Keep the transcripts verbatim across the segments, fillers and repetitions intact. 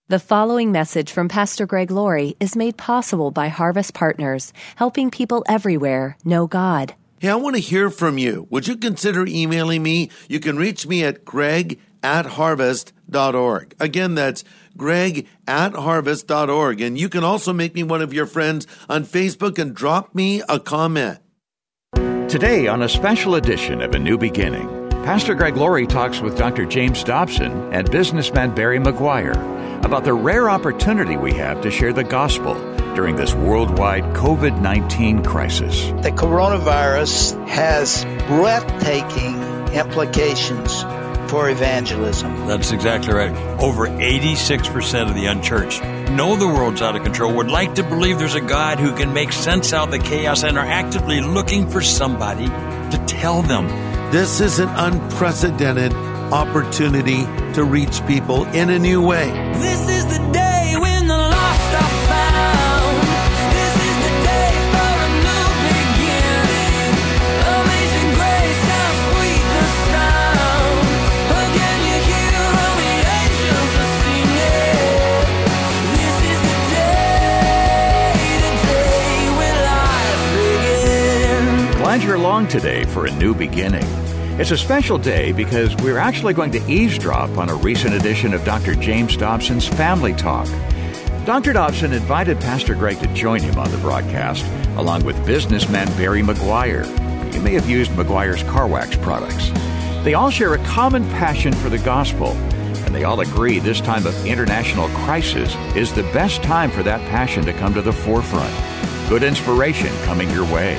The following message from Pastor Greg Laurie is made possible by Harvest Partners, helping people everywhere know God. Hey, I want to hear from you. Would you consider emailing me? You can reach me at greg at harvest dot org. Again, that's greg at harvest dot org. And you can also make me one of your friends on Facebook and drop me a comment. Today, on a special edition of A New Beginning, Pastor Greg Laurie talks with Doctor James Dobson and businessman Barry McGuire about the rare opportunity we have to share the gospel during this worldwide covid nineteen crisis. The coronavirus has breathtaking implications for evangelism. That's exactly right. Over eighty-six percent of the unchurched know the world's out of control, would like to believe there's a God who can make sense out of the chaos, and are actively looking for somebody to tell them. This is an unprecedented opportunity to reach people in a new way. This is the day when the lost are found. This is the day for a new beginning. Amazing grace, how sweet the sound. Again you hear all the angels are singing. This is the day, the day when life begins. Glad you're along today for A New Beginning. It's a special day because we're actually going to eavesdrop on a recent edition of Doctor James Dobson's Family Talk. Doctor Dobson invited Pastor Greg to join him on the broadcast, along with businessman Barry McGuire. You may have used McGuire's car wax products. They all share a common passion for the gospel, and they all agree this time of international crisis is the best time for that passion to come to the forefront. Good inspiration coming your way.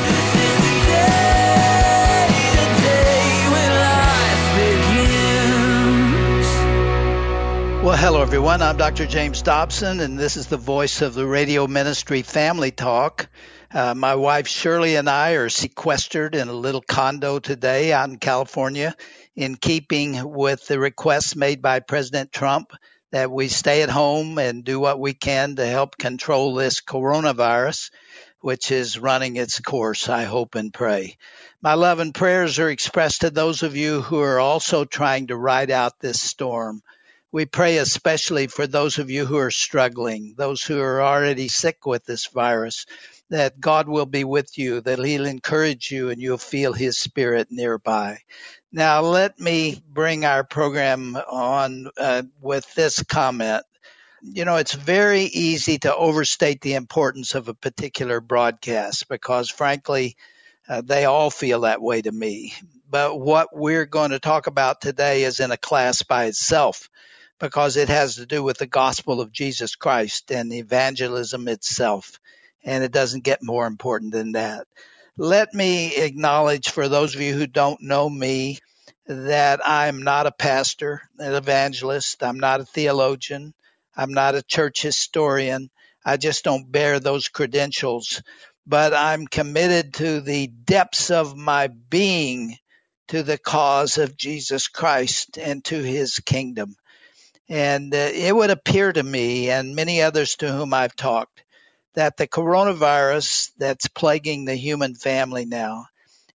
Well, hello, everyone. I'm Doctor James Dobson, and this is the voice of the radio ministry Family Talk. Uh, my wife Shirley and I are sequestered in a little condo today out in California, in keeping with the requests made by President Trump that we stay at home and do what we can to help control this coronavirus, which is running its course, I hope and pray. My love and prayers are expressed to those of you who are also trying to ride out this storm. We pray especially for those of you who are struggling, those who are already sick with this virus, that God will be with you, that He'll encourage you, and you'll feel His Spirit nearby. Now, let me bring our program on uh, with this comment. You know, it's very easy to overstate the importance of a particular broadcast because, frankly, uh, they all feel that way to me. But what we're going to talk about today is in a class by itself, because it has to do with the gospel of Jesus Christ and evangelism itself. And it doesn't get more important than that. Let me acknowledge for those of you who don't know me that I'm not a pastor, an evangelist. I'm not a theologian. I'm not a church historian. I just don't bear those credentials. But I'm committed to the depths of my being to the cause of Jesus Christ and to His kingdom. And uh, it would appear to me and many others to whom I've talked that the coronavirus that's plaguing the human family now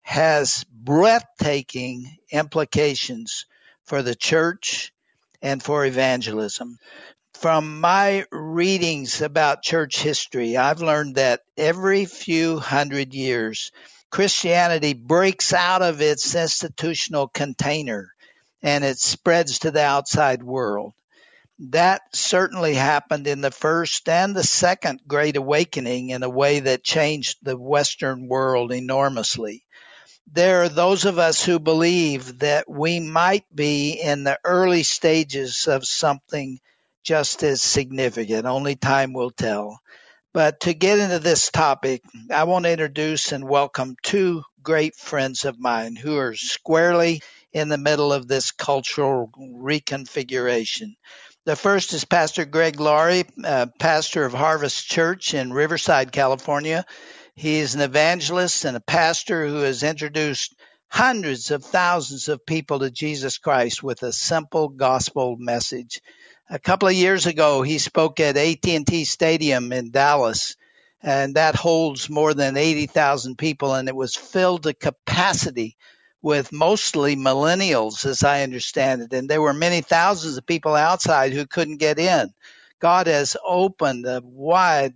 has breathtaking implications for the church and for evangelism. From my readings about church history, I've learned that every few hundred years, Christianity breaks out of its institutional container and it spreads to the outside world. That certainly happened in the first and the second Great Awakening in a way that changed the Western world enormously. There are those of us who believe that we might be in the early stages of something just as significant. Only time will tell. But to get into this topic, I want to introduce and welcome two great friends of mine who are squarely in the middle of this cultural reconfiguration. The first is Pastor Greg Laurie, uh, pastor of Harvest Church in Riverside, California. He is an evangelist and a pastor who has introduced hundreds of thousands of people to Jesus Christ with a simple gospel message. A couple of years ago, he spoke at A T and T Stadium in Dallas, and that holds more than eighty thousand people, and it was filled to capacity with mostly millennials, as I understand it. And there were many thousands of people outside who couldn't get in. God has opened a wide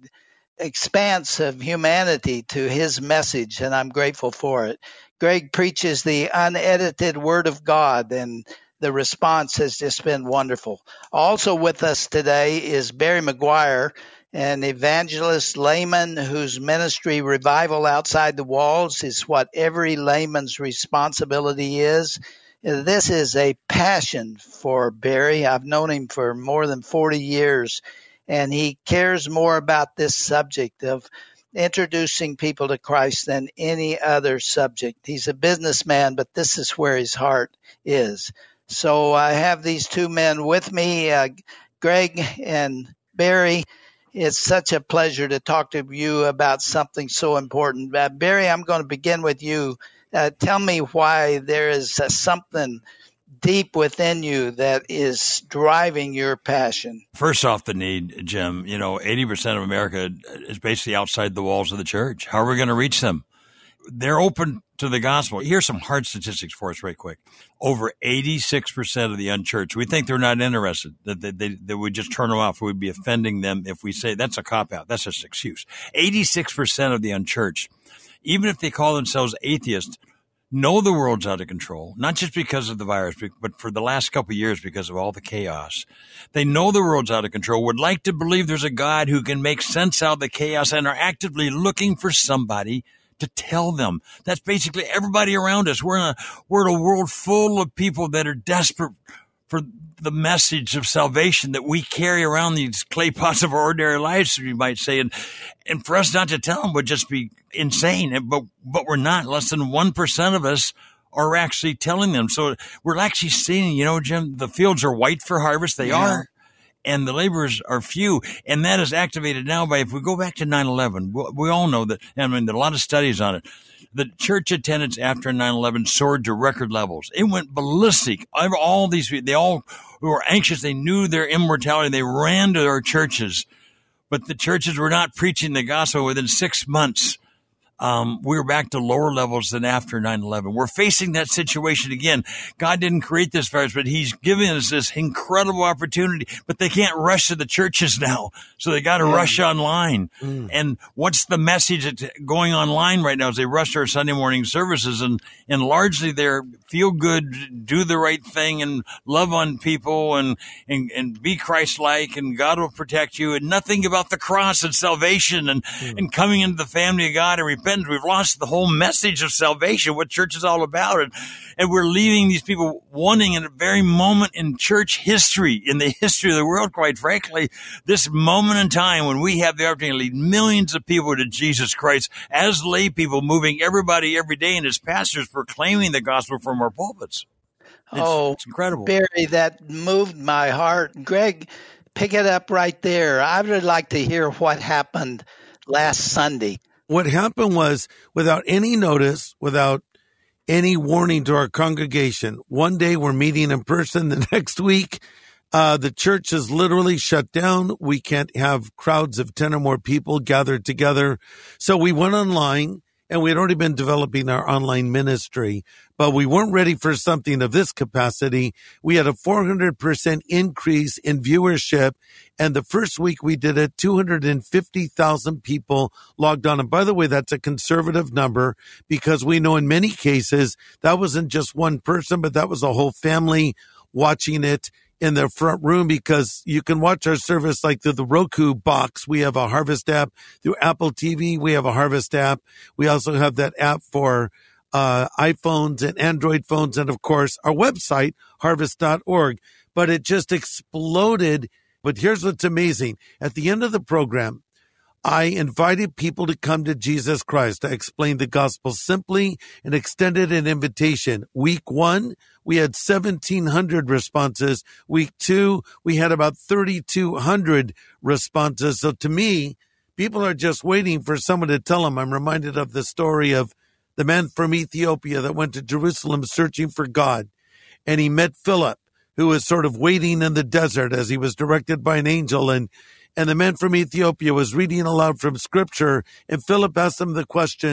expanse of humanity to his message, and I'm grateful for it. Greg preaches the unedited Word of God, and the response has just been wonderful. Also with us today is Barry McGuire, an evangelist layman whose ministry, Revival Outside the Walls, is what every layman's responsibility is. This is a passion for Barry. I've known him for more than forty years, and he cares more about this subject of introducing people to Christ than any other subject. He's a businessman, but this is where his heart is. So I have these two men with me, uh, Greg and Barry. It's such a pleasure to talk to you about something so important. Uh, Barry, I'm going to begin with you. Uh, tell me why there is uh, something deep within you that is driving your passion. First off, the need, Jim, you know, eighty percent of America is basically outside the walls of the church. How are we going to reach them? They're open to the gospel. Here's some hard statistics for us right quick. Over eighty-six percent of the unchurched, we think they're not interested, that they, they, that we just turn them off. We'd be offending them if we say that's a cop-out. That's just an excuse. eighty-six percent of the unchurched, even if they call themselves atheists, know the world's out of control, not just because of the virus, but for the last couple of years because of all the chaos. They know the world's out of control, would like to believe there's a God who can make sense out of the chaos, and are actively looking for somebody to tell them. That's basically everybody around us. We're in a, we're in a world full of people that are desperate for the message of salvation that we carry around, these clay pots of our ordinary lives, you might say. And, and for us not to tell them would just be insane. But, but we're not. Less than one percent of us are actually telling them. So we're actually seeing, you know, Jim, the fields are white for harvest. They yeah. are. And the laborers are few. And that is activated now by, if we go back to nine eleven, we all know that, I mean, there are a lot of studies on it. The church attendance after nine eleven soared to record levels. It went ballistic. All these people, they all were anxious. They knew their immortality. They ran to their churches. But the churches were not preaching the gospel. Within six months, um, we were back to lower levels than after nine eleven. We're facing that situation again. God didn't create this virus, but he's giving us this incredible opportunity. But they can't rush to the churches now, so they got to mm. rush online. Mm. And what's the message that's going online right now is they rush our Sunday morning services, and, and largely they're feel good, do the right thing, and love on people, and, and, and be Christ-like, and God will protect you, and nothing about the cross and salvation and, mm. and coming into the family of God and repentance. We've lost the whole message of salvation, what church is all about. And, and we're leaving these people wanting, in a very moment in church history, in the history of the world, quite frankly, this moment in time when we have the opportunity to lead millions of people to Jesus Christ as lay people, moving everybody every day, and as pastors proclaiming the gospel from our pulpits. It's, oh, it's incredible. Barry, that moved my heart. Greg, pick it up right there. I would like to hear what happened last Sunday. What happened was, without any notice, without any warning to our congregation, one day we're meeting in person. The next week, uh, the church is literally shut down. We can't have crowds of ten or more people gathered together. So we went online, and we had already been developing our online ministry, but we weren't ready for something of this capacity. We had a four hundred percent increase in viewership, and the first week we did it, two hundred fifty thousand people logged on. And by the way, that's a conservative number, because we know in many cases that wasn't just one person, but that was a whole family watching it in their front room, because you can watch our service like through the Roku box. We have a Harvest app. Through Apple T V, we have a Harvest app. We also have that app for uh iPhones and Android phones, and of course our website, harvest dot org. But it just exploded. But here's what's amazing. At the end of the program, I invited people to come to Jesus Christ. I explained the gospel simply and extended an invitation. Week one, we had seventeen hundred responses. Week two, we had about thirty-two hundred responses. So to me, people are just waiting for someone to tell them. I'm reminded of the story of the man from Ethiopia that went to Jerusalem searching for God. And he met Philip, who was sort of waiting in the desert as he was directed by an angel. And And the man from Ethiopia was reading aloud from scripture, and Philip asked him the question,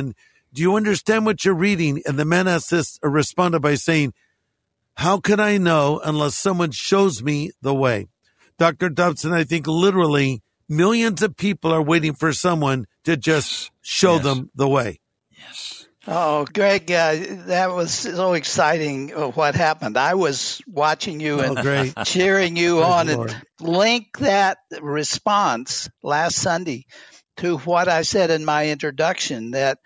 do you understand what you're reading? And the man asked this, or responded by saying, how can I know unless someone shows me the way? Doctor Dobson, I think literally millions of people are waiting for someone to just show Yes. them the way. Yes. Oh, Greg, uh, that was so exciting uh, what happened. I was watching you and Oh, great. cheering you Praise on, the and Lord. link that response last Sunday to what I said in my introduction, that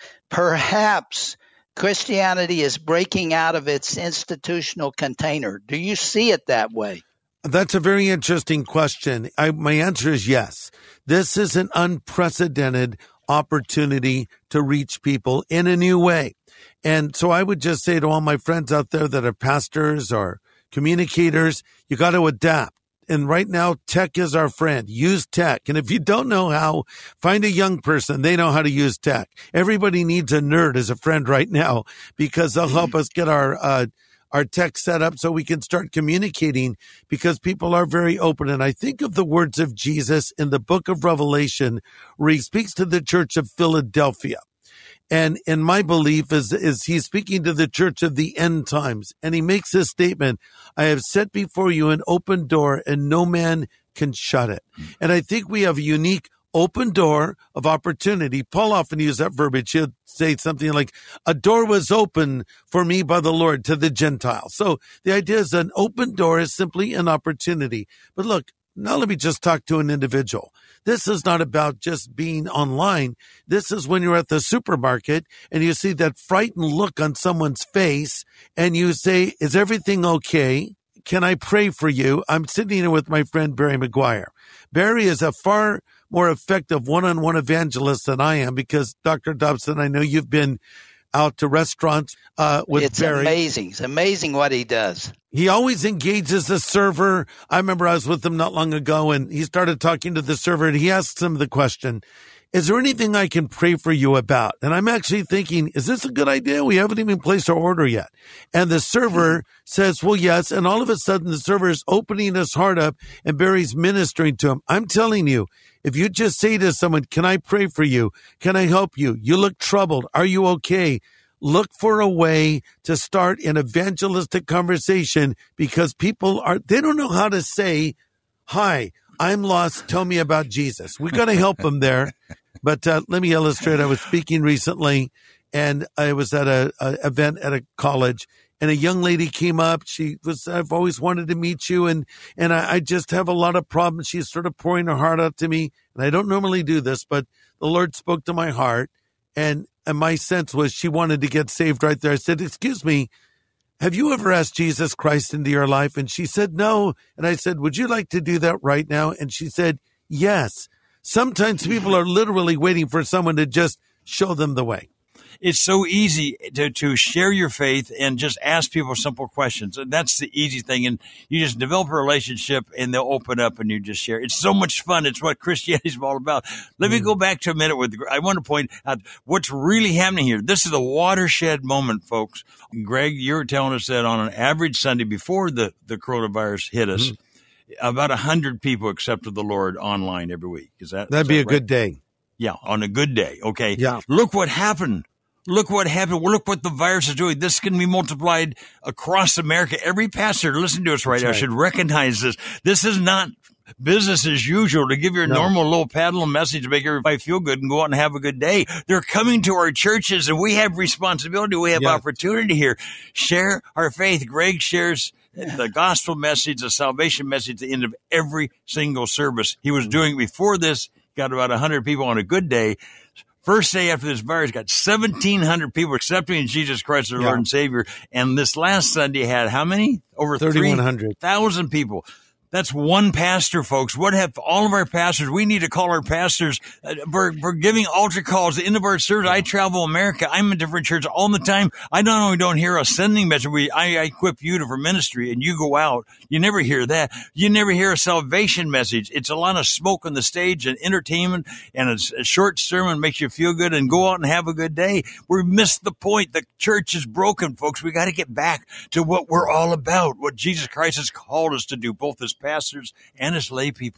perhaps Christianity is breaking out of its institutional container. Do you see it that way? That's a very interesting question. I, my answer is yes. This is an unprecedented opportunity to reach people in a new way. And so I would just say to all my friends out there that are pastors or communicators, you got to adapt. And right now, tech is our friend. Use tech. And if you don't know how, find a young person. They know how to use tech. Everybody needs a nerd as a friend right now because they'll help us get our, uh, our tech set up so we can start communicating, because people are very open. And I think of the words of Jesus in the book of Revelation, where he speaks to the church of Philadelphia. And in my belief is, is he's speaking to the church of the end times. And he makes this statement, I have set before you an open door and no man can shut it. And I think we have a unique open door of opportunity. Paul often used that verbiage. He'll say something like, a door was open for me by the Lord to the Gentiles. So the idea is an open door is simply an opportunity. But look, now let me just talk to an individual. This is not about just being online. This is when you're at the supermarket and you see that frightened look on someone's face and you say, is everything okay? Can I pray for you? I'm sitting here with my friend Barry McGuire. Barry is a far more effective one-on-one evangelist than I am, because Doctor Dobson, I know you've been out to restaurants uh, with it's Barry. amazing. It's amazing what he does. He always engages the server. I remember I was with him not long ago, and he started talking to the server, and he asked him the question, is there anything I can pray for you about? And I'm actually thinking, is this a good idea? We haven't even placed our order yet. And the server says, well, yes. And all of a sudden, the server is opening his heart up, and Barry's ministering to him. I'm telling you, if you just say to someone, can I pray for you? Can I help you? You look troubled. Are you okay? Look for a way to start an evangelistic conversation, because people are, they don't know how to say, hi, I'm lost. Tell me about Jesus. We got to help them there. But uh, let me illustrate. I was speaking recently, and I was at a, a event at a college, and a young lady came up. She was, I've always wanted to meet you, and and I, I just have a lot of problems. She's sort of pouring her heart out to me, and I don't normally do this, but the Lord spoke to my heart, and, and my sense was she wanted to get saved right there. I said, excuse me, have you ever asked Jesus Christ into your life? And she said, no. And I said, would you like to do that right now? And she said, yes. Sometimes people are literally waiting for someone to just show them the way. It's so easy to, to share your faith and just ask people simple questions. And that's the easy thing. And you just develop a relationship and they'll open up and you just share. It's so much fun. It's what Christianity is all about. Let mm. me go back to a minute with, I want to point out what's really happening here. This is a watershed moment, folks. Greg, you were telling us that on an average Sunday before the, the coronavirus hit us, mm. about a hundred people accepted the Lord online every week. Is that, that'd is be that a right? good day. Yeah. On a good day. Okay. Yeah. Look what happened. Look what happened. Look what the virus is doing. This can be multiplied across America. Every pastor, listen to us right That's now, right. should recognize this. This is not business as usual to give your no. normal little paddle message to make everybody feel good and go out and have a good day. They're coming to our churches and we have responsibility. We have yeah. opportunity here. Share our faith. Greg shares the gospel message, the salvation message at the end of every single service. He was doing it before this, got about one hundred people on a good day. First day after this virus, got seventeen hundred people accepting Jesus Christ as their yeah. Lord and Savior. And this last Sunday had how many? Over three thousand people. That's one pastor, folks. What have all of our pastors? We need to call our pastors uh, for, for giving altar calls. At the end of our service, I travel America. I'm in different churches all the time. I not only don't hear a sending message. We, I, I equip you to for ministry, and you go out. You never hear that. You never hear a salvation message. It's a lot of smoke on the stage and entertainment, and a, a short sermon makes you feel good and go out and have a good day. We missed the point. The church is broken, folks. We got to get back to what we're all about, what Jesus Christ has called us to do, both as pastors and as lay people.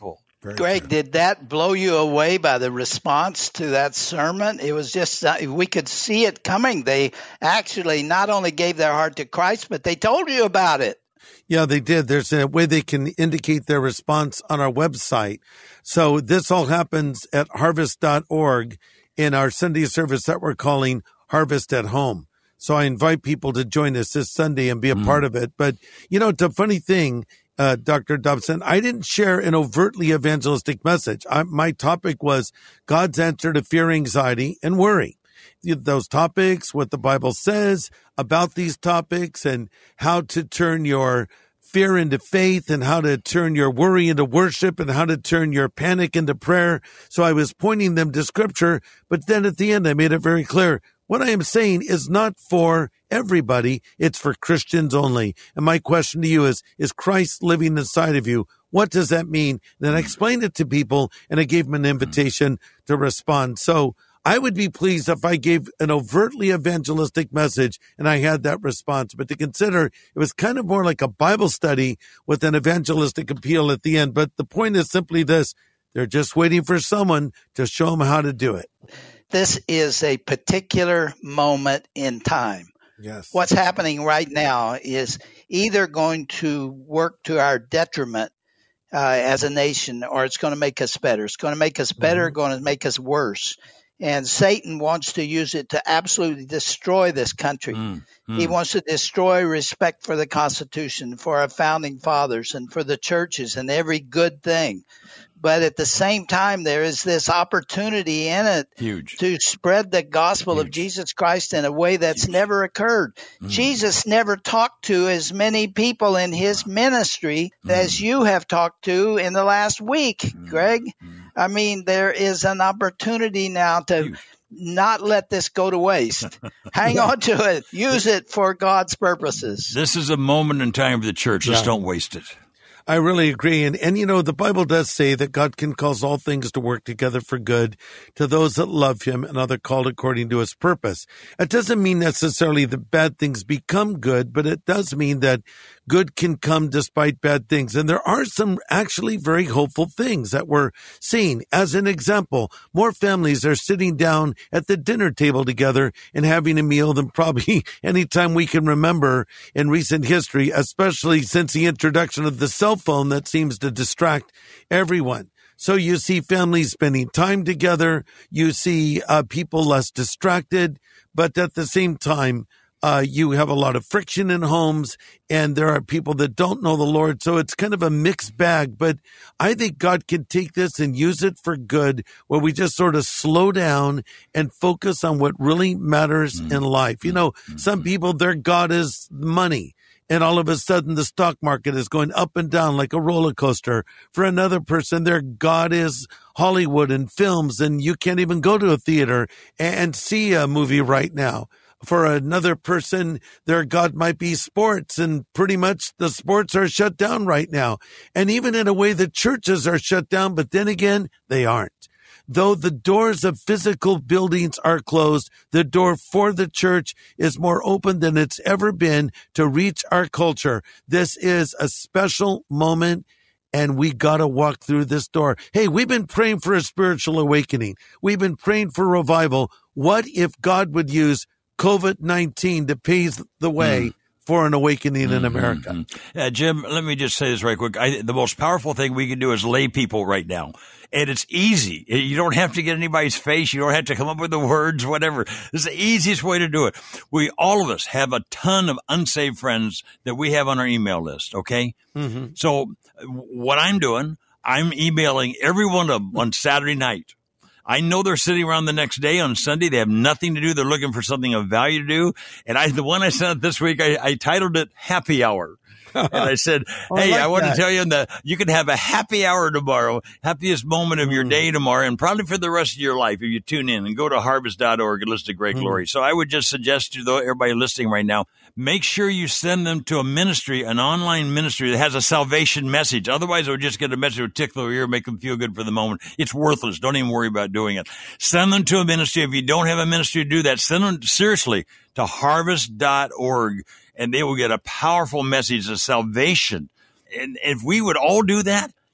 Very Greg, true. did that blow you away by the response to that sermon? It was just, uh, we could see it coming. They actually not only gave their heart to Christ, but they told you about it. Yeah, they did. There's a way they can indicate their response on our website. So this all happens at harvest dot org in our Sunday service that we're calling Harvest at Home. So I invite people to join us this Sunday and be a mm. part of it. But, you know, it's a funny thing. Uh, Doctor Dobson, I didn't share an overtly evangelistic message. I, my topic was God's answer to fear, anxiety, and worry. Those topics, what the Bible says about these topics, and how to turn your fear into faith, and how to turn your worry into worship, and how to turn your panic into prayer. So I was pointing them to Scripture, but then at the end I made it very clear. What I am saying is not for everybody. It's for Christians only. And my question to you is, is Christ living inside of you? What does that mean? Then I explained it to people, and I gave them an invitation to respond. So I would be pleased if I gave an overtly evangelistic message and I had that response. But to consider, it was kind of more like a Bible study with an evangelistic appeal at the end. But the point is simply this. They're just waiting for someone to show them how to do it. This is a particular moment in time. Yes. What's happening right now is either going to work to our detriment uh, as a nation, or it's going to make us better. It's going to make us better, mm-hmm. going to make us worse. And Satan wants to use it to absolutely destroy this country. Mm, mm. He wants to destroy respect for the Constitution, for our founding fathers, and for the churches and every good thing. But at the same time, there is this opportunity in it Huge. to spread the gospel Huge. of Jesus Christ in a way that's Huge. never occurred. Mm. Jesus never talked to as many people in his ministry mm. as you have talked to in the last week, mm. Greg. Mm. I mean, there is an opportunity now to Huge. not let this go to waste. Hang on to it. Use it for God's purposes. This is a moment in time for the church. Let's yeah. don't waste it. I really agree. And, and, you know, the Bible does say that God can cause all things to work together for good to those that love him and are called according to his purpose. It doesn't mean necessarily that bad things become good, but it does mean that good can come despite bad things. And there are some actually very hopeful things that we're seeing. As an example, more families are sitting down at the dinner table together and having a meal than probably any time we can remember in recent history, especially since the introduction of the cell phone that seems to distract everyone. So you see families spending time together. You see uh, people less distracted, but at the same time, Uh, you have a lot of friction in homes, and there are people that don't know the Lord. So it's kind of a mixed bag. But I think God can take this and use it for good, where we just sort of slow down and focus on what really matters mm-hmm. in life. You know, mm-hmm. some people, their God is money. And all of a sudden, the stock market is going up and down like a roller coaster. For another person, their God is Hollywood and films, and you can't even go to a theater and see a movie right now. For another person, their God might be sports, and pretty much the sports are shut down right now. And even in a way, the churches are shut down, but then again, they aren't. Though the doors of physical buildings are closed, the door for the church is more open than it's ever been to reach our culture. This is a special moment, and we got to walk through this door. Hey, we've been praying for a spiritual awakening. We've been praying for revival. What if God would use COVID nineteen to pave the way mm. for an awakening in America? Mm-hmm. Uh, Jim, let me just say this right quick. I, the most powerful thing we can do is lay people right now. And it's easy. You don't have to get anybody's face. You don't have to come up with the words, whatever. This is the easiest way to do it. We, all of us have a ton of unsaved friends that we have on our email list, okay? Mm-hmm. So what I'm doing, I'm emailing every one of them on Saturday night. I know they're sitting around the next day on Sunday. They have nothing to do. They're looking for something of value to do. And I, the one I sent this week, I, I titled it Happy Hour. And I said, oh, hey, I, like I want that. to tell you that you can have a happy hour tomorrow, happiest moment of your mm. day tomorrow, and probably for the rest of your life if you tune in and go to harvest dot org and listen to Greg mm. Laurie. So I would just suggest to everybody listening right now, make sure you send them to a ministry, an online ministry that has a salvation message. Otherwise, they'll just get a message that will tickle their ear, make them feel good for the moment. It's worthless. Don't even worry about doing it. Send them to a ministry. If you don't have a ministry to do that, send them seriously to harvest dot org, and they will get a powerful message of salvation. And if we would all do that,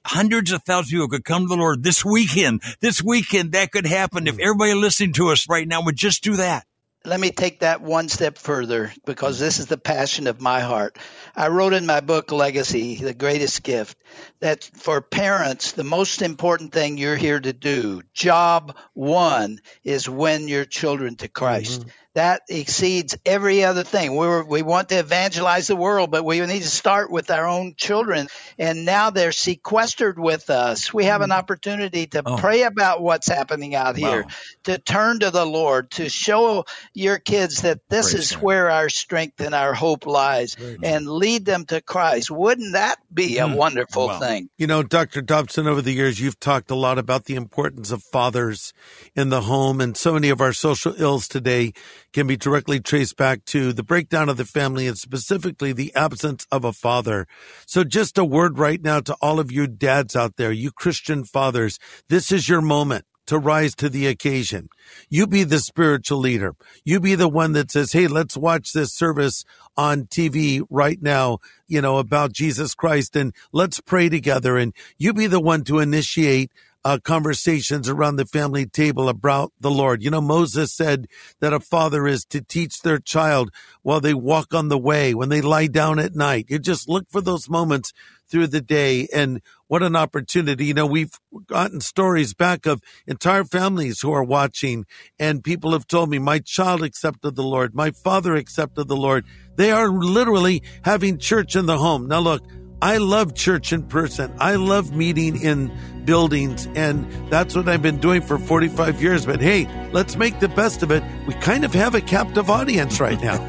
hundreds of thousands of people could come to the Lord this weekend. This weekend, that could happen if everybody listening to us right now would just do that. Let me take that one step further, because this is the passion of my heart. I wrote in my book, Legacy, The Greatest Gift, that for parents, the most important thing you're here to do, job one, is win your children to Christ. Mm-hmm. That exceeds every other thing. We're, we want to evangelize the world, but we need to start with our own children. And now they're sequestered with us. We have an opportunity to oh. pray about what's happening out here, wow. to turn to the Lord, to show your kids that this Praise is God. Where our strength and our hope lies, and lead them to Christ. Wouldn't that be a mm. wonderful wow. thing? You know, Doctor Dobson, over the years, you've talked a lot about the importance of fathers in the home, and so many of our social ills today can be directly traced back to the breakdown of the family and specifically the absence of a father. So just a word right now to all of you dads out there, you Christian fathers, this is your moment to rise to the occasion. You be the spiritual leader. You be the one that says, hey, let's watch this service on T V right now, you know, about Jesus Christ, and let's pray together. And you be the one to initiate Uh, conversations around the family table about the Lord. You know, Moses said that a father is to teach their child while they walk on the way, when they lie down at night. You just look for those moments through the day, and what an opportunity. You know, we've gotten stories back of entire families who are watching, and people have told me, my child accepted the Lord, my father accepted the Lord. They are literally having church in the home. Now look, I love church in person. I love meeting in buildings, and that's what I've been doing for forty-five years. But hey, let's make the best of it. We kind of have a captive audience right now.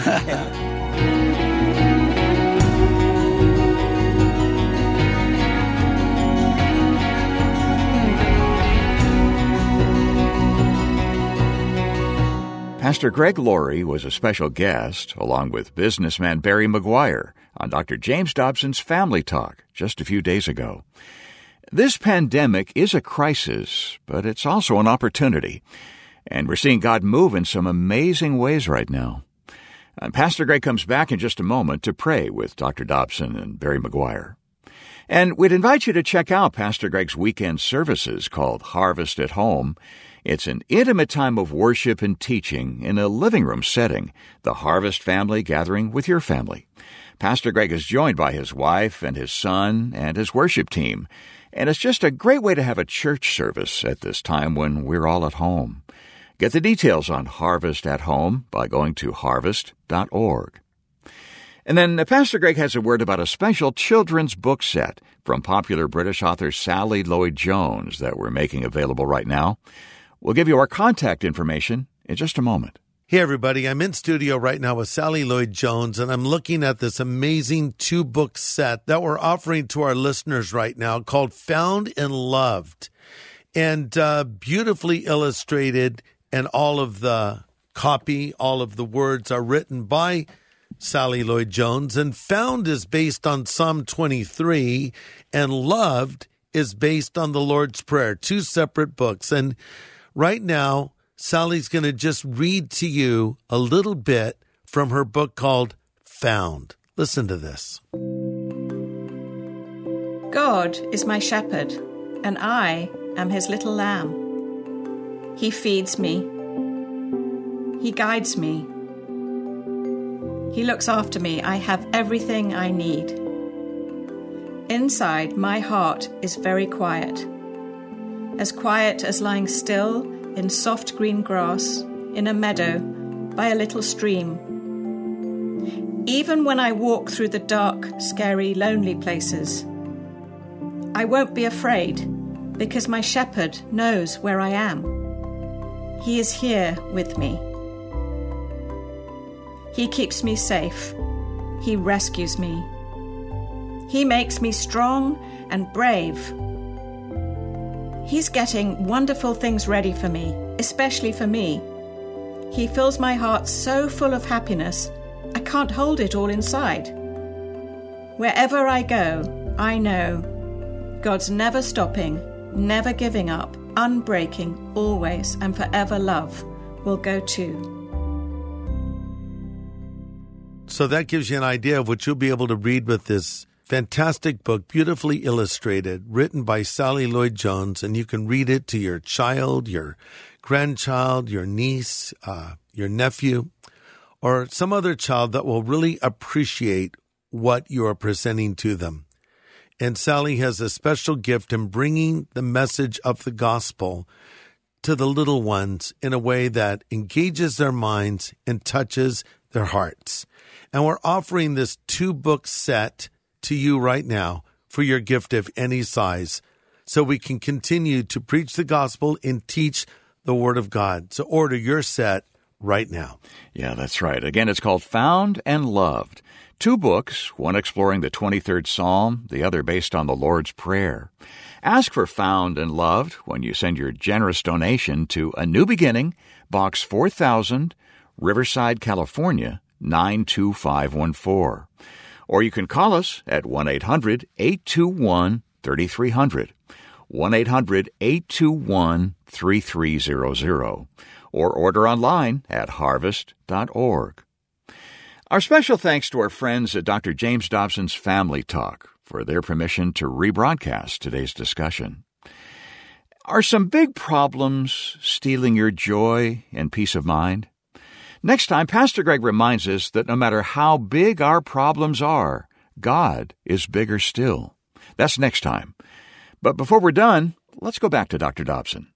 Pastor Greg Laurie was a special guest, along with businessman Barry McGuire, on Doctor James Dobson's Family Talk just a few days ago. This pandemic is a crisis, but it's also an opportunity. And we're seeing God move in some amazing ways right now. And Pastor Greg comes back in just a moment to pray with Doctor Dobson and Barry McGuire. And we'd invite you to check out Pastor Greg's weekend services called Harvest at Home. It's an intimate time of worship and teaching in a living room setting, the Harvest family gathering with your family. Pastor Greg is joined by his wife and his son and his worship team, and it's just a great way to have a church service at this time when we're all at home. Get the details on Harvest at Home by going to harvest dot org. And then Pastor Greg has a word about a special children's book set from popular British author Sally Lloyd-Jones that we're making available right now. We'll give you our contact information in just a moment. Hey, everybody. I'm in studio right now with Sally Lloyd-Jones, and I'm looking at this amazing two-book set that we're offering to our listeners right now called Found and Loved, and uh, beautifully illustrated, and all of the copy, all of the words are written by Sally Lloyd-Jones, and Found is based on Psalm twenty-three, and Loved is based on the Lord's Prayer, two separate books. And right now, Sally's going to just read to you a little bit from her book called Found. Listen to this. God is my shepherd, and I am his little lamb. He feeds me. He guides me. He looks after me. I have everything I need. Inside, my heart is very quiet. As quiet as lying still in soft green grass, in a meadow, by a little stream. Even when I walk through the dark, scary, lonely places, I won't be afraid, because my shepherd knows where I am. He is here with me. He keeps me safe. He rescues me. He makes me strong and brave. He's getting wonderful things ready for me, especially for me. He fills my heart so full of happiness, I can't hold it all inside. Wherever I go, I know God's never stopping, never giving up, unbreaking, always and forever love will go too. So that gives you an idea of what you'll be able to read with this fantastic book, beautifully illustrated, written by Sally Lloyd Jones, and you can read it to your child, your grandchild, your niece, uh, your nephew, or some other child that will really appreciate what you are presenting to them. And Sally has a special gift in bringing the message of the gospel to the little ones in a way that engages their minds and touches their hearts. And we're offering this two-book set to you right now for your gift of any size, so we can continue to preach the gospel and teach the Word of God. So order your set right now. Yeah, that's right. Again, it's called Found and Loved. Two books, one exploring the twenty-third Psalm, the other based on the Lord's Prayer. Ask for Found and Loved when you send your generous donation to A New Beginning, Box four thousand, Riverside, California, nine two five one four. Or you can call us at one eight hundred eight two one three three zero zero, one eight hundred eight two one three three zero zero, or order online at harvest dot org. Our special thanks to our friends at Doctor James Dobson's Family Talk for their permission to rebroadcast today's discussion. Are some big problems stealing your joy and peace of mind? Next time, Pastor Greg reminds us that no matter how big our problems are, God is bigger still. That's next time. But before we're done, let's go back to Doctor Dobson.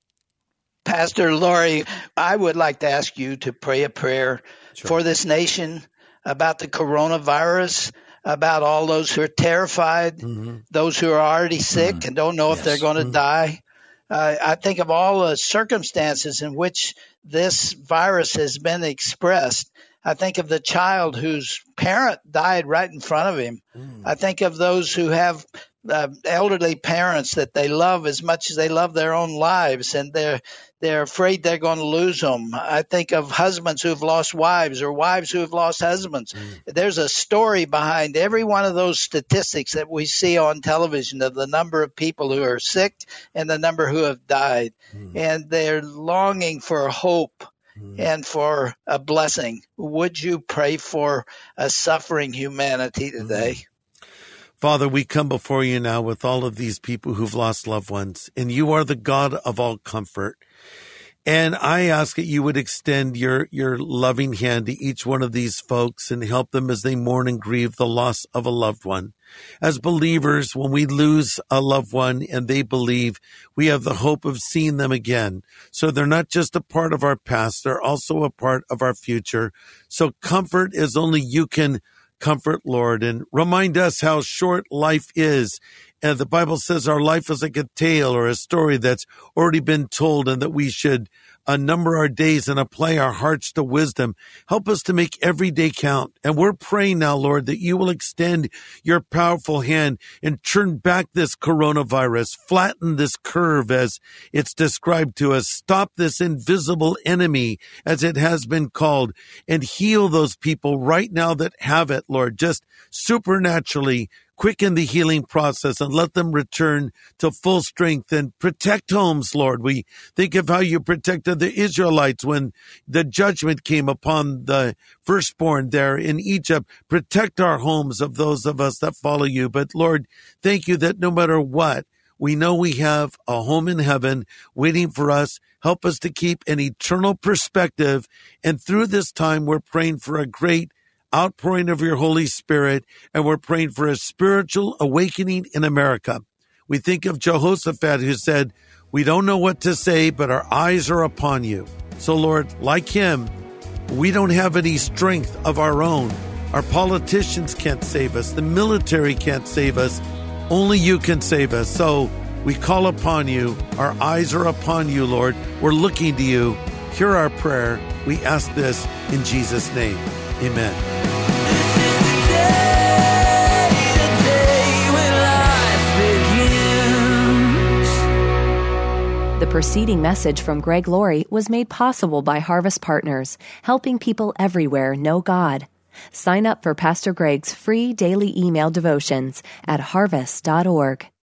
Pastor Laurie, I would like to ask you to pray a prayer Sure. for this nation, about the coronavirus, about all those who are terrified, mm-hmm. those who are already sick mm-hmm. and don't know if yes. they're going to mm-hmm. die. Uh, I think of all the circumstances in which this virus has been expressed. I think of the child whose parent died right in front of him. Mm. I think of those who have uh, elderly parents that they love as much as they love their own lives, and they're they're afraid they're going to lose them. I think of husbands who have lost wives, or wives who have lost husbands. Mm. There's a story behind every one of those statistics that we see on television of the number of people who are sick and the number who have died. Mm. And they're longing for hope and for a blessing. Would you pray for a suffering humanity today? Father, we come before you now with all of these people who've lost loved ones, and you are the God of all comfort. And I ask that you would extend your, your loving hand to each one of these folks and help them as they mourn and grieve the loss of a loved one. As believers, when we lose a loved one and they believe, we have the hope of seeing them again. So they're not just a part of our past, they're also a part of our future. So comfort is only you can comfort, Lord, and remind us how short life is. And the Bible says our life is like a tale or a story that's already been told, and that we should uh, number our days and apply our hearts to wisdom. Help us to make every day count. And we're praying now, Lord, that you will extend your powerful hand and turn back this coronavirus, flatten this curve as it's described to us, stop this invisible enemy as it has been called, and heal those people right now that have it, Lord, just supernaturally. Quicken the healing process and let them return to full strength, and protect homes, Lord. We think of how you protected the Israelites when the judgment came upon the firstborn there in Egypt. Protect our homes of those of us that follow you. But Lord, thank you that no matter what, we know we have a home in heaven waiting for us. Help us to keep an eternal perspective. And through this time, we're praying for a great outpouring of your Holy Spirit, and we're praying for a spiritual awakening in America. We think of Jehoshaphat, who said, we don't know what to say, but our eyes are upon you. So Lord, like him, we don't have any strength of our own. Our politicians can't save us. The military can't save us. Only you can save us. So we call upon you. Our eyes are upon you, Lord. We're looking to you. Hear our prayer. We ask this in Jesus' name. Amen. The preceding message from Greg Laurie was made possible by Harvest Partners, helping people everywhere know God. Sign up for Pastor Greg's free daily email devotions at harvest dot org.